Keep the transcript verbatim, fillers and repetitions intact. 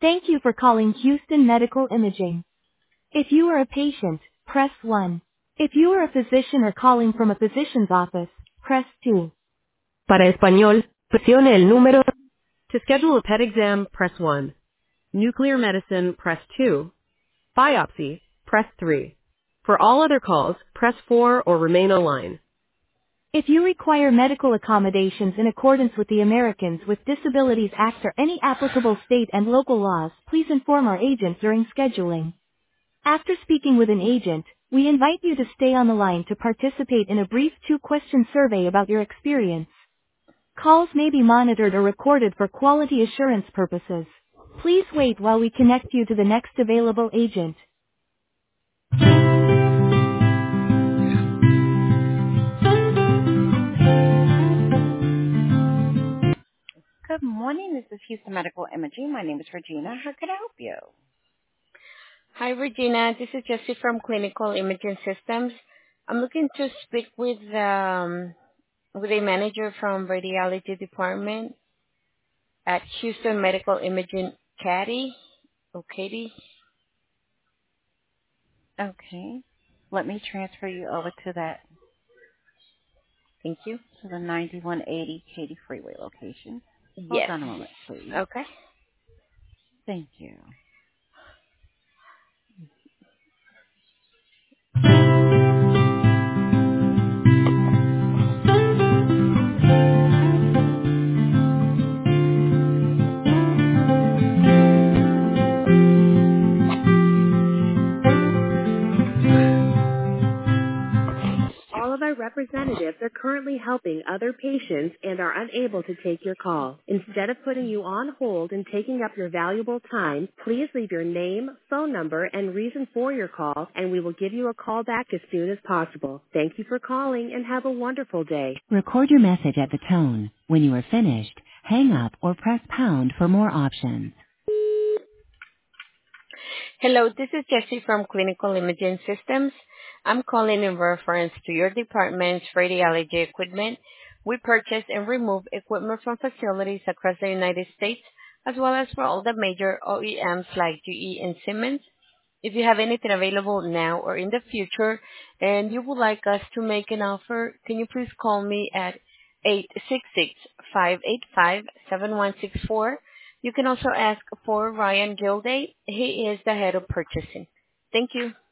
Thank you for calling Houston Medical Imaging. If you are a patient, press one. If you are a physician or calling from a physician's office, press two. Para español, presione el número. To schedule a PET exam, press one. Nuclear medicine, press two. Biopsy, press three. For all other calls, press four or remain online. If you require medical accommodations in accordance with the Americans with Disabilities Act or any applicable state and local laws, please inform our agent during scheduling. After speaking with an agent, we invite you to stay on the line to participate in a brief two-question survey about your experience. Calls may be monitored or recorded for quality assurance purposes. Please wait while we connect you to the next available agent. Good morning. This is Houston Medical Imaging. My name is Regina. How can I help you? Hi, Regina. This is Jessie from Clinical Imaging Systems. I'm looking to speak with um, with a manager from radiology department at Houston Medical Imaging. Katie, or Katie. Okay. Let me transfer you over to that, Thank you. to the ninety-one eighty Katy Freeway location. Hold Yes. on a moment, please. Okay. Thank you. All of our representatives are currently helping other patients and are unable to take your call. Instead of putting you on hold and taking up your valuable time, please leave your name, phone number, and reason for your call, and we will give you a call back as soon as possible. Thank you for calling and have a wonderful day. Record your message at the tone. When you are finished, hang up or press pound for more options. Hello, this is Jessie from Clinical Imaging Systems. I'm calling in reference to your department's radiology equipment. We purchase and remove equipment from facilities across the United States, as well as for all the major O E Ms like G E and Siemens. If you have anything available now or in the future and you would like us to make an offer, can you please call me at eight six six, five eight five, seven one six four. You can also ask for Ryan Gilday. He is the head of purchasing. Thank you.